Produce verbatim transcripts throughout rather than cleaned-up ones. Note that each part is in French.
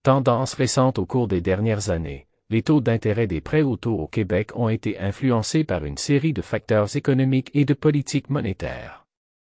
Tendance récente au cours des dernières années, les taux d'intérêt des prêts auto au Québec ont été influencés par une série de facteurs économiques et de politique monétaire.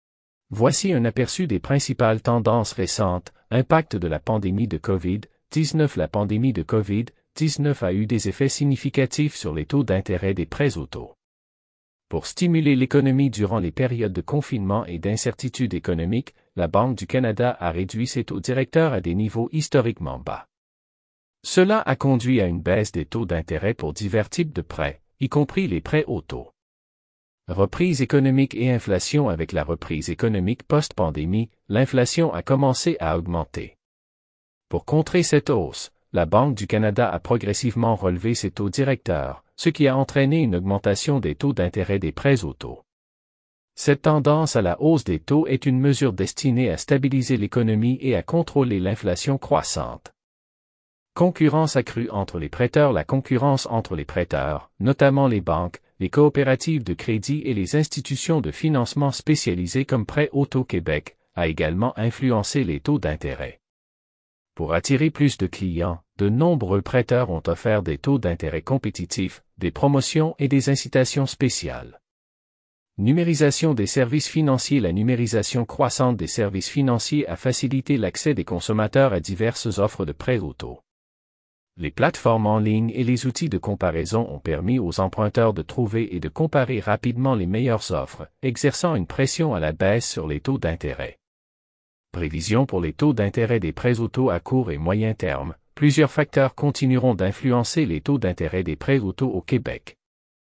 Voici un aperçu des principales tendances récentes. Impact de la pandémie de COVID dix-neuf. La pandémie de COVID dix-neuf a eu des effets significatifs sur les taux d'intérêt des prêts auto. Pour stimuler l'économie durant les périodes de confinement et d'incertitude économique, la Banque du Canada a réduit ses taux directeurs à des niveaux historiquement bas. Cela a conduit à une baisse des taux d'intérêt pour divers types de prêts, y compris les prêts auto. Reprise économique et inflation. Avec la reprise économique post-pandémie, l'inflation a commencé à augmenter. Pour contrer cette hausse, la Banque du Canada a progressivement relevé ses taux directeurs, ce qui a entraîné une augmentation des taux d'intérêt des prêts auto. Cette tendance à la hausse des taux est une mesure destinée à stabiliser l'économie et à contrôler l'inflation croissante. Concurrence accrue entre les prêteurs. La concurrence entre les prêteurs, notamment les banques, les coopératives de crédit et les institutions de financement spécialisées comme Prêts Auto Québec, a également influencé les taux d'intérêt. Pour attirer plus de clients, de nombreux prêteurs ont offert des taux d'intérêt compétitifs, des promotions et des incitations spéciales. Numérisation des services financiers. La numérisation croissante des services financiers a facilité l'accès des consommateurs à diverses offres de prêts auto. Les plateformes en ligne et les outils de comparaison ont permis aux emprunteurs de trouver et de comparer rapidement les meilleures offres, exerçant une pression à la baisse sur les taux d'intérêt. Prévision pour les taux d'intérêt des prêts auto à court et moyen terme. Plusieurs facteurs continueront d'influencer les taux d'intérêt des prêts auto au Québec.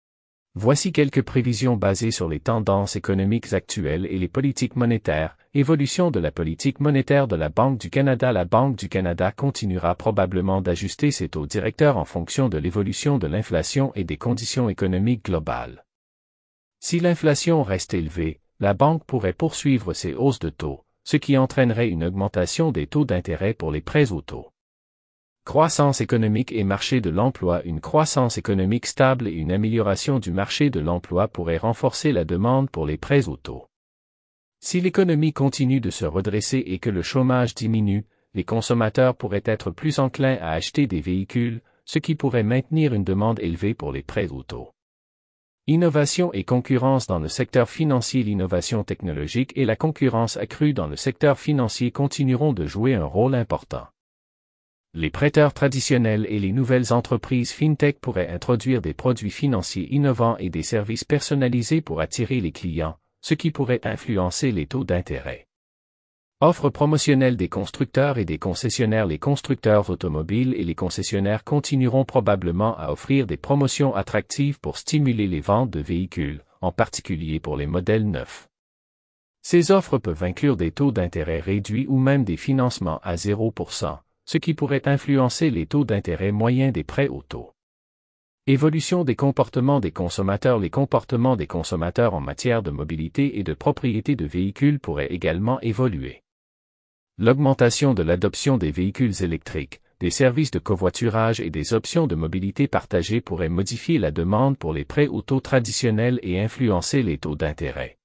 Voici quelques prévisions basées sur les tendances économiques actuelles et les politiques monétaires. Évolution de la politique monétaire de la Banque du Canada. La Banque du Canada continuera probablement d'ajuster ses taux directeurs en fonction de l'évolution de l'inflation et des conditions économiques globales. Si l'inflation reste élevée, la Banque pourrait poursuivre ses hausses de taux, ce qui entraînerait une augmentation des taux d'intérêt pour les prêts auto. Croissance économique et marché de l'emploi. Une croissance économique stable et une amélioration du marché de l'emploi pourraient renforcer la demande pour les prêts auto. Si l'économie continue de se redresser et que le chômage diminue, les consommateurs pourraient être plus enclins à acheter des véhicules, ce qui pourrait maintenir une demande élevée pour les prêts auto. Innovation et concurrence dans le secteur financier. L'innovation technologique et la concurrence accrue dans le secteur financier continueront de jouer un rôle important. Les prêteurs traditionnels et les nouvelles entreprises FinTech pourraient introduire des produits financiers innovants et des services personnalisés pour attirer les clients, ce qui pourrait influencer les taux d'intérêt. Offres promotionnelles des constructeurs et des concessionnaires. Les constructeurs automobiles et les concessionnaires continueront probablement à offrir des promotions attractives pour stimuler les ventes de véhicules, en particulier pour les modèles neufs. Ces offres peuvent inclure des taux d'intérêt réduits ou même des financements à zéro pour cent, ce qui pourrait influencer les taux d'intérêt moyens des prêts auto. Évolution des comportements des consommateurs. Les comportements des consommateurs en matière de mobilité et de propriété de véhicules pourraient également évoluer. L'augmentation de l'adoption des véhicules électriques, des services de covoiturage et des options de mobilité partagée pourraient modifier la demande pour les prêts auto traditionnels et influencer les taux d'intérêt.